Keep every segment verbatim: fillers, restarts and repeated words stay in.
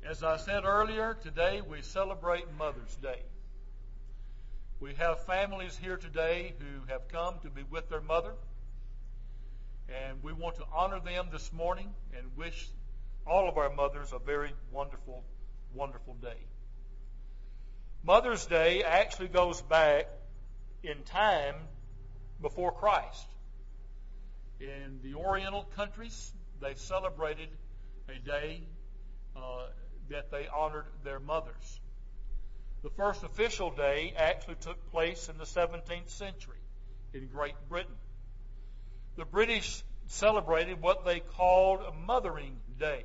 As I said earlier, today we celebrate Mother's Day. We have families here today who have come to be with their mother, and we want to honor them this morning and wish all of our mothers a very wonderful, wonderful day. Mother's Day actually goes back in time before Christ. In the Oriental countries, they celebrated a day uh, that they honored their mothers. The first official day actually took place in the seventeenth century in Great Britain. The British celebrated what they called Mothering Day.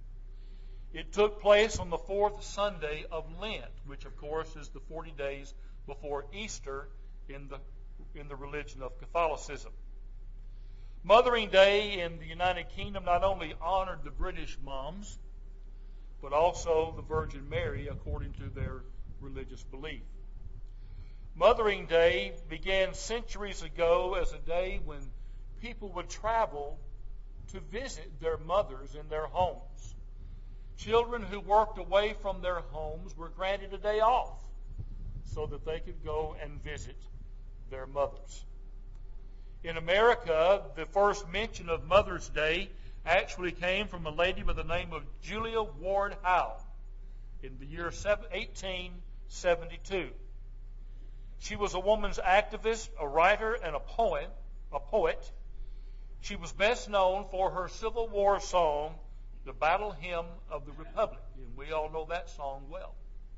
It took place on the fourth Sunday of Lent, which of course is the forty days before Easter in the, in the religion of Catholicism. Mothering Day in the United Kingdom not only honored the British moms, but also the Virgin Mary according to their religious belief. Mothering Day began centuries ago as a day when people would travel to visit their mothers in their homes. Children who worked away from their homes were granted a day off so that they could go and visit their mothers. In America, the first mention of Mother's Day actually came from a lady by the name of Julia Ward Howe in the year eighteen seventy-two. She was a woman's activist, a writer, and a poet. A poet. She was best known for her Civil War song, The Battle Hymn of the Republic, and we all know that song well.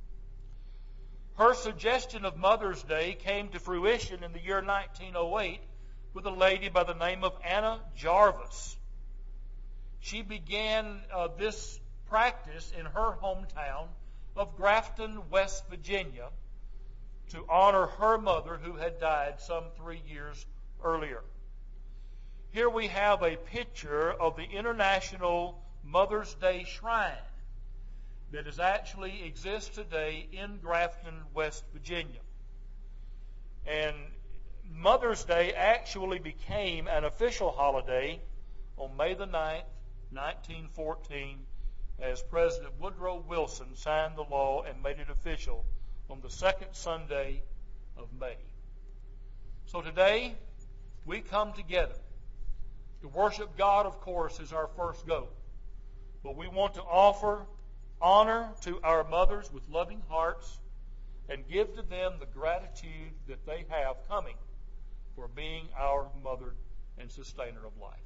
Her suggestion of Mother's Day came to fruition in the year nineteen oh eight with a lady by the name of Anna Jarvis. She began uh, this practice in her hometown of Grafton, West Virginia, to honor her mother who had died some three years earlier. Here we have a picture of the International Mother's Day Shrine that is actually exists today in Grafton, West Virginia. And Mother's Day actually became an official holiday on May the ninth, nineteen fourteen, as President Woodrow Wilson signed the law and made it official on the second Sunday of May. So today, we come together. To worship God, of course, is our first goal. But we want to offer honor to our mothers with loving hearts and give to them the gratitude that they have coming for being our mother and sustainer of life.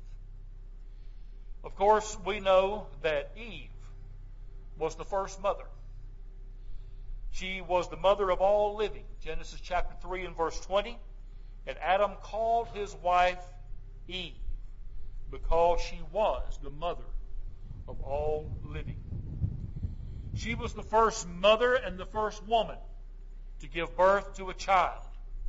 Of course, we know that Eve was the first mother. She was the mother of all living. Genesis chapter three and verse twenty. And Adam called his wife Eve because she was the mother of all living. She was the first mother and the first woman to give birth to a child.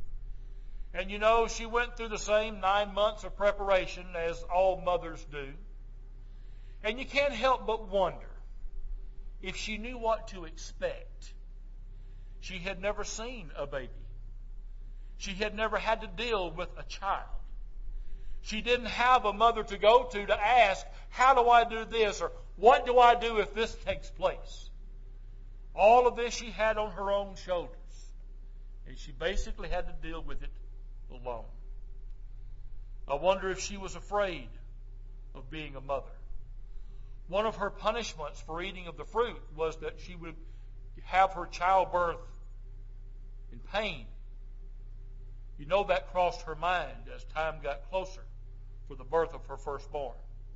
And you know, she went through the same nine months of preparation as all mothers do. And you can't help but wonder if she knew what to expect. She had never seen a baby. She had never had to deal with a child. She didn't have a mother to go to to ask, how do I do this? Or what do I do if this takes place? All of this she had on her own shoulders. And she basically had to deal with it alone. I wonder if she was afraid of being a mother. One of her punishments for eating of the fruit was that she would have her childbirth in pain. You know that crossed her mind as time got closer for the birth of her firstborn.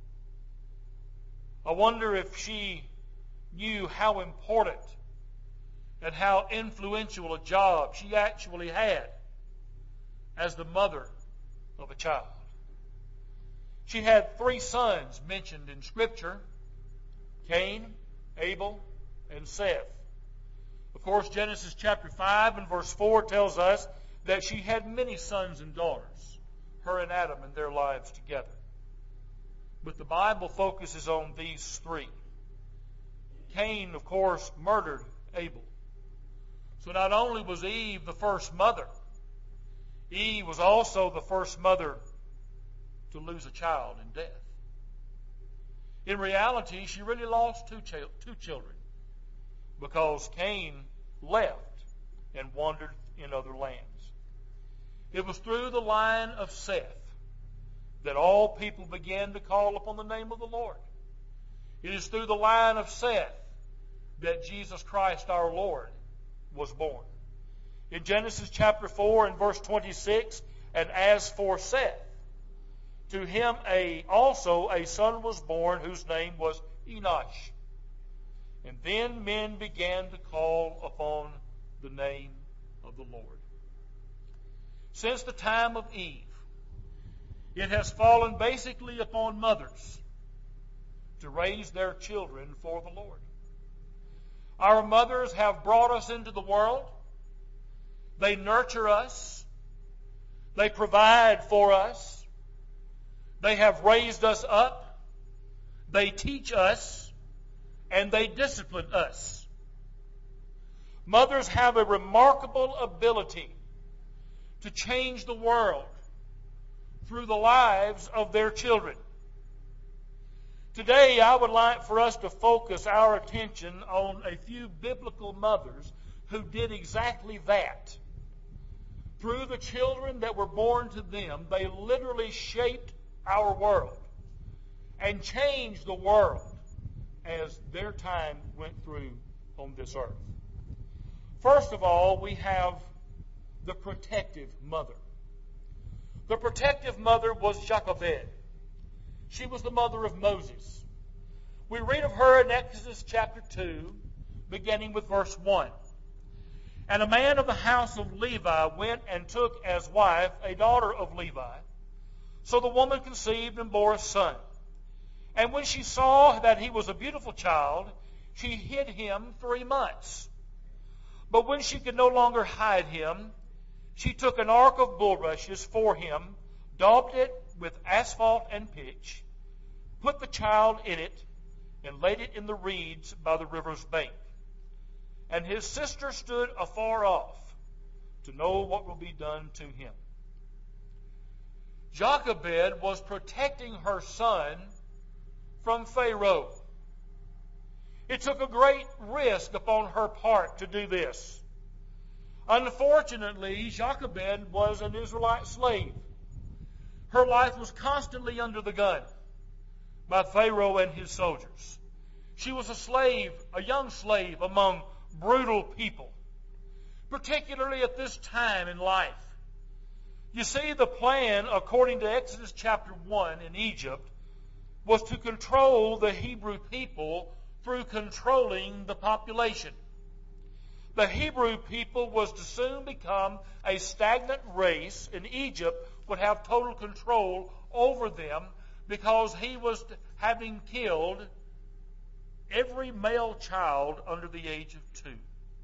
I wonder if she knew how important and how influential a job she actually had as the mother of a child. She had three sons mentioned in Scripture: Cain, Abel, and Seth. Of course, Genesis chapter five and verse four tells us that she had many sons and daughters, her and Adam in their lives together. But the Bible focuses on these three. Cain, of course, murdered Abel. So not only was Eve the first mother, Eve was also the first mother to lose a child in death. In reality, she really lost two, ch- two children because Cain left and wandered in other lands. It was through the line of Seth that all people began to call upon the name of the Lord. It is through the line of Seth that Jesus Christ our Lord was born. In Genesis chapter four and verse twenty-six, and as for Seth, to him a, also a son was born whose name was Enosh. And then men began to call upon the name of the Lord. Since the time of Eve, it has fallen basically upon mothers to raise their children for the Lord. Our mothers have brought us into the world. They nurture us. They provide for us. They have raised us up. They teach us. And they discipline us. Mothers have a remarkable ability to change the world through the lives of their children. Today, I would like for us to focus our attention on a few biblical mothers who did exactly that. Through the children that were born to them, they literally shaped our world and changed the world as their time went through on this earth. First of all, we have the protective mother. The protective mother was Jochebed. She was the mother of Moses. We read of her in Exodus chapter two, beginning with verse one. And a man of the house of Levi went and took as wife a daughter of Levi. So the woman conceived and bore a son. And when she saw that he was a beautiful child, she hid him three months. But when she could no longer hide him, she took an ark of bulrushes for him, daubed it with asphalt and pitch, put the child in it, and laid it in the reeds by the river's bank. And his sister stood afar off to know what will be done to him. Jochebed was protecting her son from Pharaoh. It took a great risk upon her part to do this. Unfortunately, Jochebed was an Israelite slave. Her life was constantly under the gun by Pharaoh and his soldiers. She was a slave, a young slave among brutal people, particularly at this time in life. You see, the plan, according to Exodus chapter one in Egypt, was to control the Hebrew people through controlling the population. The Hebrew people was to soon become a stagnant race, and Egypt would have total control over them because he was having killed every male child under the age of two.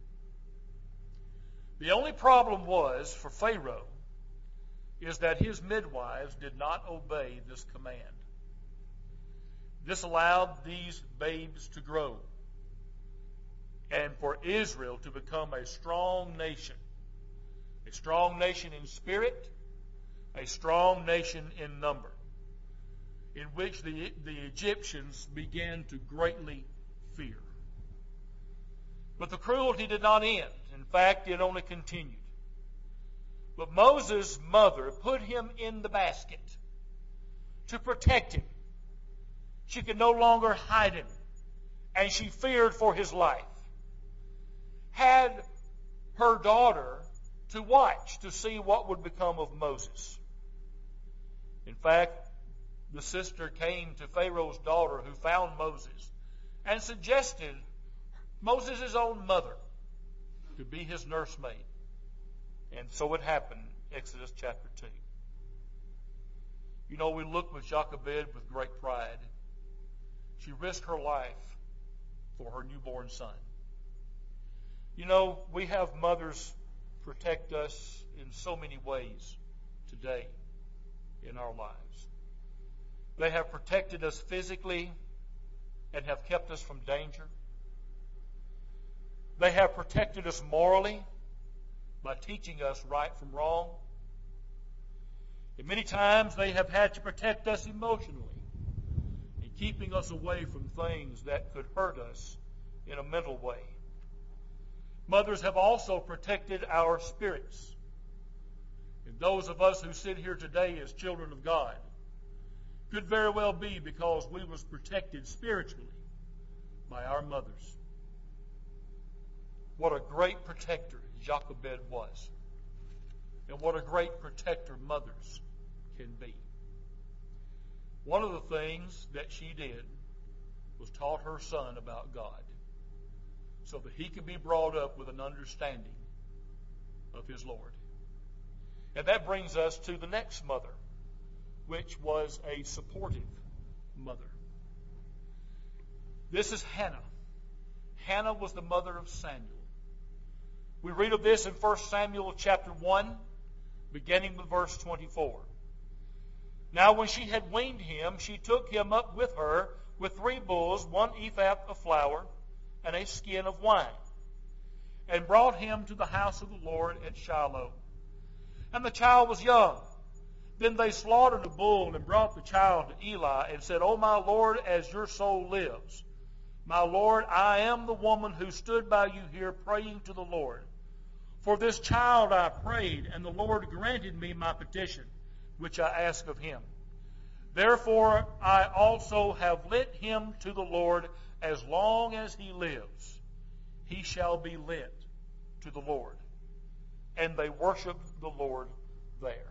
The only problem was, for Pharaoh, is that his midwives did not obey this command. This allowed these babes to grow and for Israel to become a strong nation. A strong nation in spirit, a strong nation in number, in which the, the Egyptians began to greatly fear. But the cruelty did not end. In fact, it only continued. But Moses' mother put him in the basket to protect him. She could no longer hide him, and she feared for his life. Had her daughter to watch to see what would become of Moses. In fact, the sister came to Pharaoh's daughter who found Moses and suggested Moses' own mother to be his nursemaid. And so it happened, Exodus chapter two. You know, we look with Jochebed with great pride. She risked her life for her newborn son. You know, we have mothers protect us in so many ways today in our lives. They have protected us physically and have kept us from danger. They have protected us morally by teaching us right from wrong. And many times they have had to protect us emotionally and keeping us away from things that could hurt us in a mental way. Mothers have also protected our spirits. And those of us who sit here today as children of God could very well be because we was protected spiritually by our mothers. What a great protector Jochebed was. And what a great protector mothers can be. One of the things that she did was taught her son about God so that he could be brought up with an understanding of his Lord. And that brings us to the next mother, which was a supportive mother. This is Hannah. Hannah was the mother of Samuel. We read of this in First Samuel chapter one, beginning with verse twenty-four. Now when she had weaned him, she took him up with her with three bulls, one ephah of flour, and a skin of wine, and brought him to the house of the Lord at Shiloh. And the child was young. Then they slaughtered a bull and brought the child to Eli and said, O my Lord, as your soul lives, my Lord, I am the woman who stood by you here praying to the Lord. For this child I prayed, and the Lord granted me my petition, which I asked of him. Therefore I also have lent him to the Lord. As long as he lives, he shall be lent to the Lord. And they worshiped the Lord there.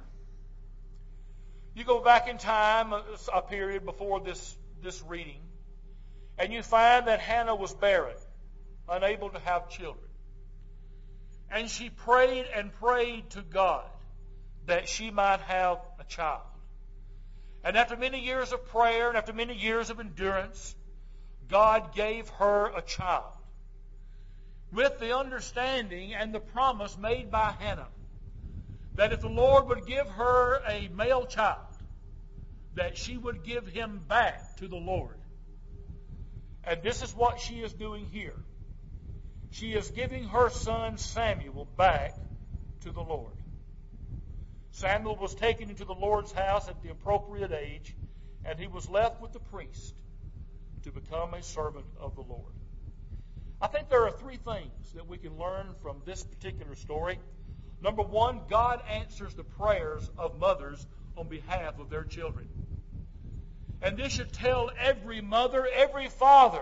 You go back in time, a period before this, this reading, and you find that Hannah was barren, unable to have children. And she prayed and prayed to God that she might have a child. And after many years of prayer and after many years of endurance, God gave her a child with the understanding and the promise made by Hannah that if the Lord would give her a male child, that she would give him back to the Lord. And this is what she is doing here. She is giving her son Samuel back to the Lord. Samuel was taken into the Lord's house at the appropriate age, and he was left with the priest to become a servant of the Lord. I think there are three things that we can learn from this particular story. Number one, God answers the prayers of mothers on behalf of their children. And this should tell every mother, every father,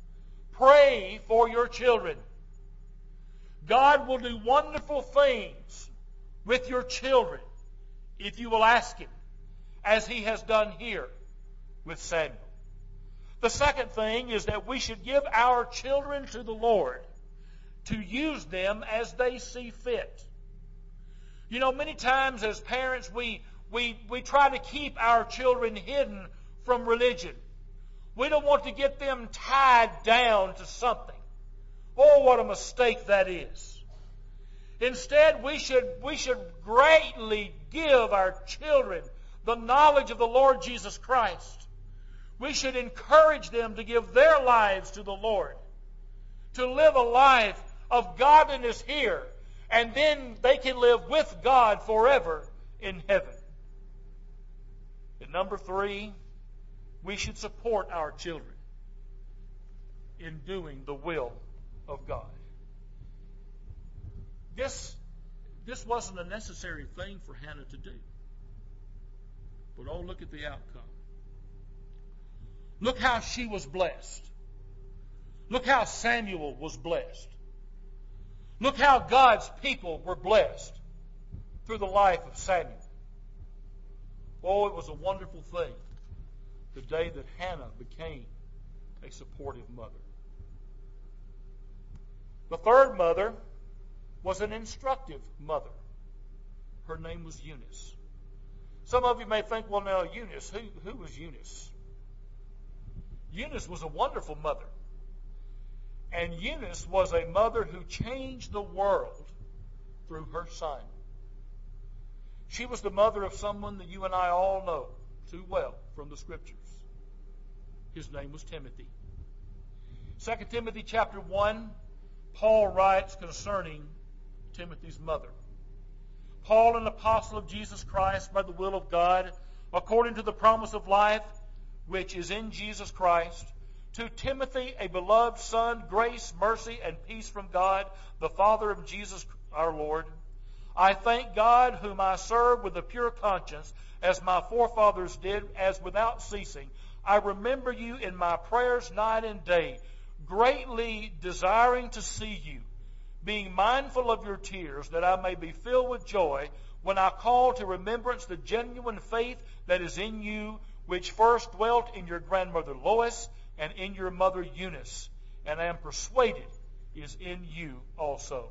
pray for your children. God will do wonderful things with your children if you will ask Him, as He has done here with Samuel. The second thing is that we should give our children to the Lord to use them as they see fit. You know, many times as parents, we, we, we try to keep our children hidden from religion. We don't want to get them tied down to something. Oh, what a mistake that is. Instead, we should, we should greatly give our children the knowledge of the Lord Jesus Christ. We should encourage them to give their lives to the Lord, to live a life of godliness here, and then they can live with God forever in heaven. And number three, we should support our children in doing the will of God. This, this wasn't a necessary thing for Hannah to do. But oh, look at the outcome. Look how she was blessed. Look how Samuel was blessed. Look how God's people were blessed through the life of Samuel. Oh, it was a wonderful thing the day that Hannah became a supportive mother. The third mother was an instructive mother. Her name was Eunice. Some of you may think, well, now, Eunice, who, who was Eunice? Eunice was a wonderful mother. And Eunice was a mother who changed the world through her son. She was the mother of someone that you and I all know too well from the Scriptures. His name was Timothy. Second Timothy chapter one, Paul writes concerning Timothy's mother. Paul, an apostle of Jesus Christ by the will of God, according to the promise of life which is in Jesus Christ, To Timothy, a beloved son, grace, mercy, and peace from God, the Father of Jesus our Lord. I thank God, whom I serve with a pure conscience, as my forefathers did, as without ceasing. I remember you in my prayers night and day, greatly desiring to see you, being mindful of your tears, that I may be filled with joy when I call to remembrance the genuine faith that is in you, which first dwelt in your grandmother Lois and in your mother Eunice, and I am persuaded is in you also.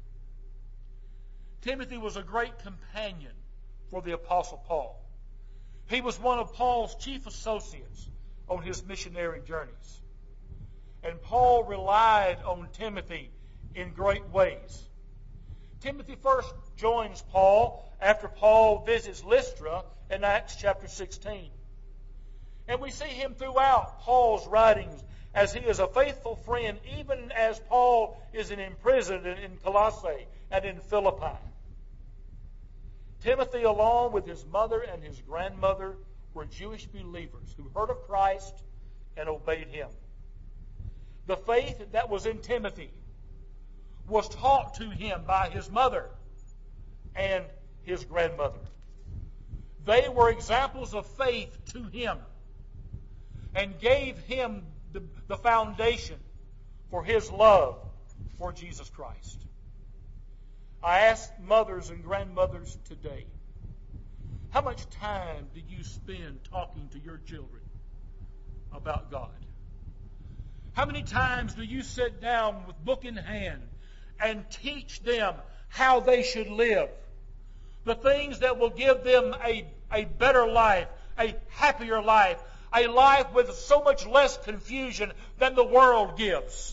Timothy was a great companion for the Apostle Paul. He was one of Paul's chief associates on his missionary journeys. And Paul relied on Timothy in great ways. Timothy first joins Paul after Paul visits Lystra in Acts chapter sixteen. And we see him throughout Paul's writings as he is a faithful friend, even as Paul is in prison in Colossae and in Philippi. Timothy, along with his mother and his grandmother, were Jewish believers who heard of Christ and obeyed him. The faith that was in Timothy was taught to him by his mother and his grandmother. They were examples of faith to him and gave him the, the foundation for his love for Jesus Christ. I ask mothers and grandmothers today, how much time do you spend talking to your children about God? How many times do you sit down with book in hand and teach them how they should live? The things that will give them a, a better life, a happier life, a life with so much less confusion than the world gives.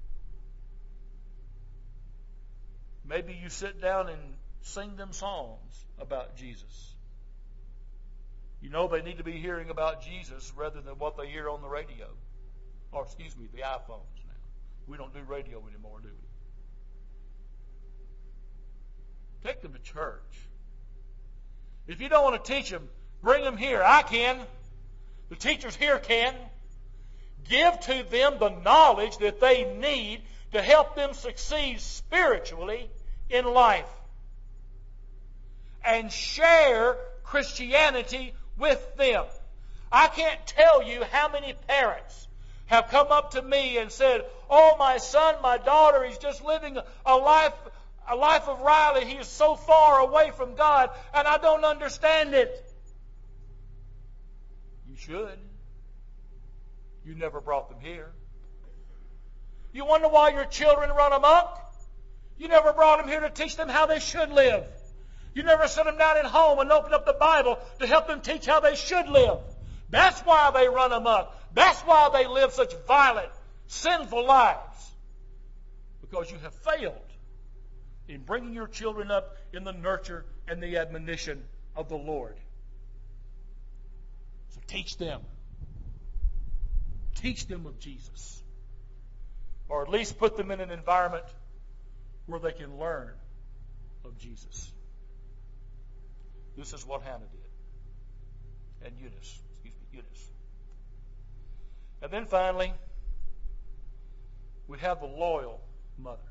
Maybe you sit down and sing them songs about Jesus. You know they need to be hearing about Jesus rather than what they hear on the radio. Or, excuse me, the iPhones now. We don't do radio anymore, do we? Take them to church. If you don't want to teach them, bring them here. I can. The teachers here can. Give to them the knowledge that they need to help them succeed spiritually in life. And share Christianity with them. I can't tell you how many parents have come up to me and said, "Oh, my son, my daughter, he's just living a life, a life of Riley. He is so far away from God, and I don't understand it." You should. You never brought them here. You wonder why your children run amok? You never brought them here to teach them how they should live. You never set them down at home and opened up the Bible to help them teach how they should live. That's why they run amok. That's why they live such violent, sinful lives. Because you have failed in bringing your children up in the nurture and the admonition of the Lord. So teach them. Teach them of Jesus. Or at least put them in an environment where they can learn of Jesus. This is what Hannah did. And Eunice. Excuse me, Eunice. And then finally, we have the loyal mother.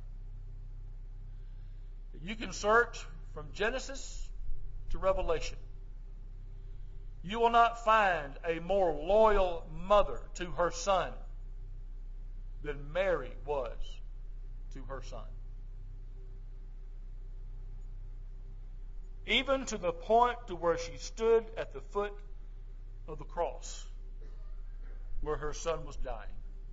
You can search from Genesis to Revelation. You will not find a more loyal mother to her son than Mary was to her son. Even to the point to where she stood at the foot of the cross where her son was dying.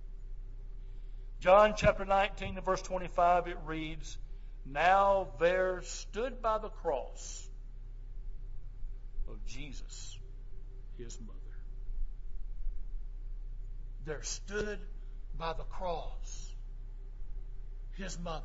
John chapter nineteen and verse twenty-five, it reads, "Now there stood by the cross of Jesus, his mother." There stood by the cross his mother.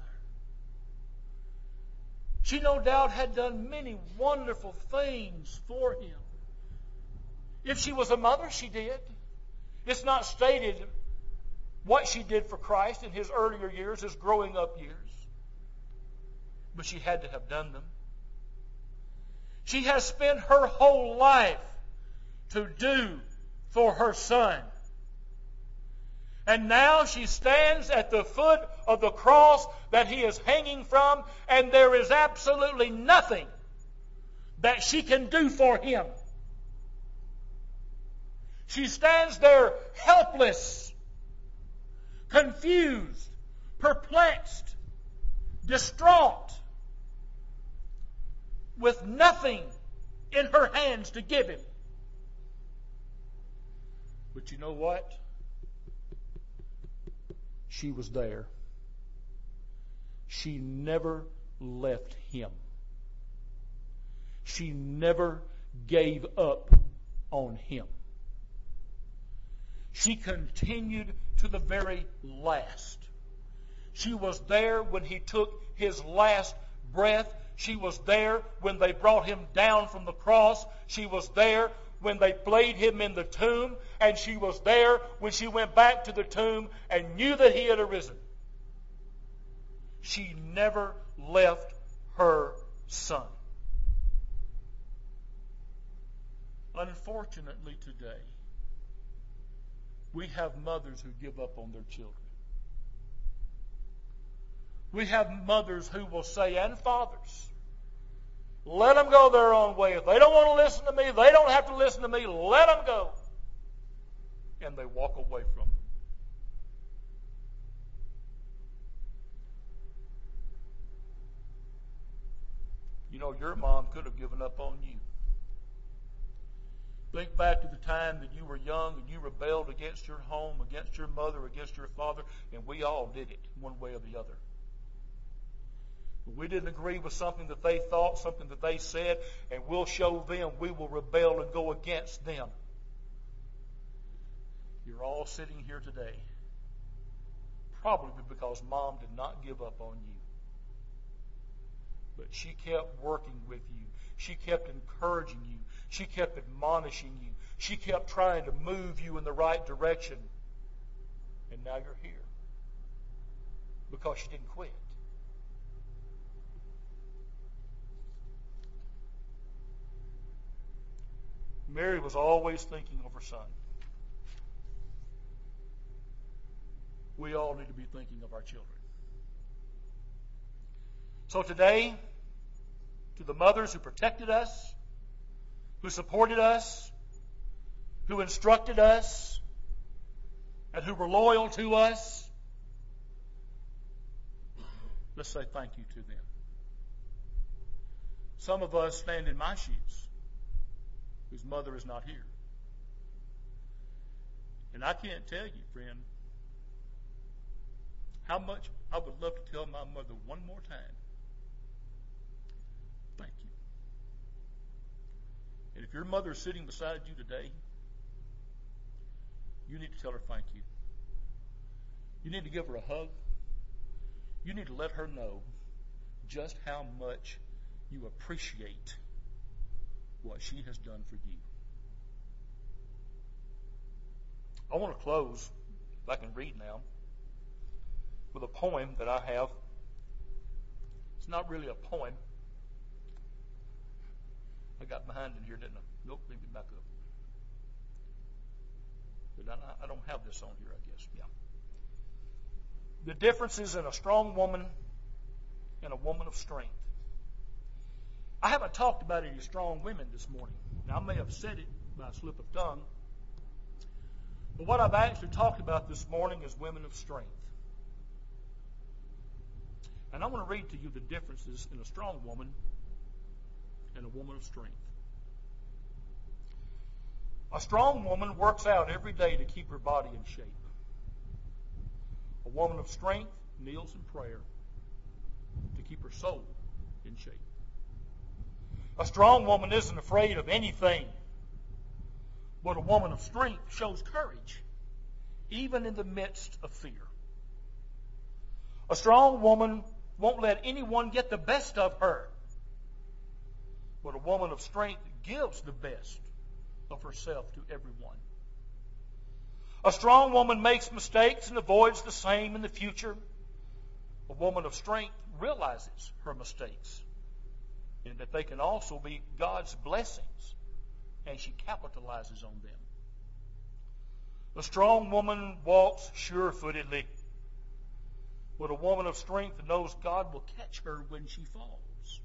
She no doubt had done many wonderful things for him. If she was a mother, she did. It's not stated what she did for Christ in his earlier years, his growing up years. But she had to have done them. She has spent her whole life to do for her son. And now she stands at the foot of the cross that he is hanging from, and there is absolutely nothing that she can do for him. She stands there helpless, confused, perplexed, distraught, with nothing in her hands to give him. But you know what? She was there. She never left him. She never gave up on him. She continued to the very last. She was there when he took his last breath. She was there when they brought him down from the cross. She was there when they laid him in the tomb. And she was there when she went back to the tomb and knew that he had arisen. She never left her son. Unfortunately today, we have mothers who give up on their children. We have mothers who will say, and fathers, let them go their own way. If they don't want to listen to me, they don't have to listen to me. Let them go. And they walk away from them. You know, your mom could have given up on you. Think back to the time that you were young and you rebelled against your home, against your mother, against your father, and we all did it one way or the other. We didn't agree with something that they thought, something that they said, and we'll show them we will rebel and go against them. You're all sitting here today probably because mom did not give up on you. But she kept working with you. She kept encouraging you. She kept admonishing you. She kept trying to move you in the right direction. And now you're here because she didn't quit. Mary was always thinking of her son. We all need to be thinking of our children. So today, to the mothers who protected us, who supported us, who instructed us, and who were loyal to us, let's say thank you to them. Some of us stand in my shoes, whose mother is not here. And I can't tell you, friend, how much I would love to tell my mother one more time, thank you. And if your mother is sitting beside you today, you need to tell her thank you. You need to give her a hug. You need to let her know just how much you appreciate what she has done for you. I want to close, if I can read now, with a poem that I have. It's not really a poem. I got behind in here, didn't I? Nope, let me back up. But I, I don't have this on here, I guess. Yeah. The differences in a strong woman and a woman of strength. I haven't talked about any strong women this morning. Now, I may have said it by a slip of tongue, but what I've actually talked about this morning is women of strength. And I want to read to you the differences in a strong woman and a woman of strength. A strong woman works out every day to keep her body in shape. A woman of strength kneels in prayer to keep her soul in shape. A strong woman isn't afraid of anything, but a woman of strength shows courage, even in the midst of fear. A strong woman won't let anyone get the best of her, but a woman of strength gives the best of herself to everyone. A strong woman makes mistakes and avoids the same in the future. A woman of strength realizes her mistakes and that they can also be God's blessings, and she capitalizes on them. A strong woman walks sure-footedly, but a woman of strength knows God will catch her when she falls.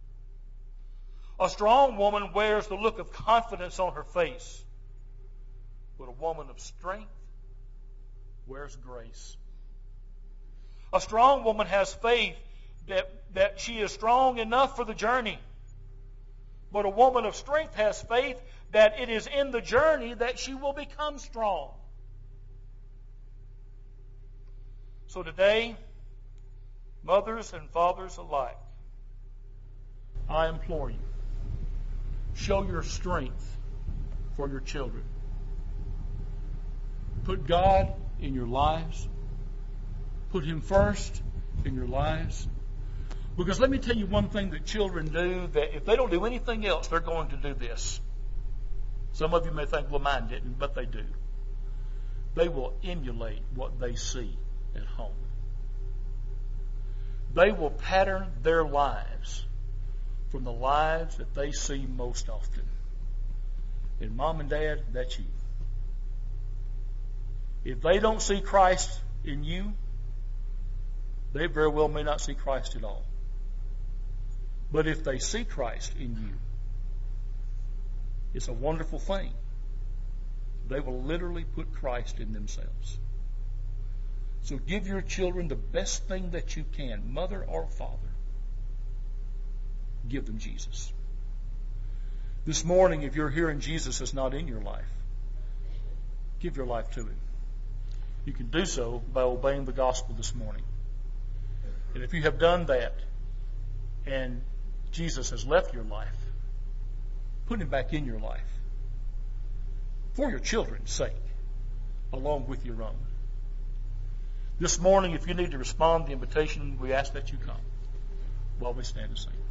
A strong woman wears the look of confidence on her face, but a woman of strength wears grace. A strong woman has faith that, that she is strong enough for the journey, but a woman of strength has faith that it is in the journey that she will become strong. So today, mothers and fathers alike, I implore you, show your strength for your children. Put God in your lives. Put Him first in your lives. Because let me tell you one thing that children do, that if they don't do anything else, they're going to do this. Some of you may think, well, mine didn't, but they do. They will emulate what they see at home. They will pattern their lives from the lives that they see most often. And mom and dad, that's you. If they don't see Christ in you, they very well may not see Christ at all. But if they see Christ in you, it's a wonderful thing. They will literally put Christ in themselves. So give your children the best thing that you can, mother or father. Give them Jesus. This morning, if you're here and Jesus is not in your life, give your life to Him. You can do so by obeying the gospel this morning. And if you have done that and Jesus has left your life, put Him back in your life for your children's sake, along with your own. This morning, if you need to respond to the invitation, we ask that you come while we stand and sing.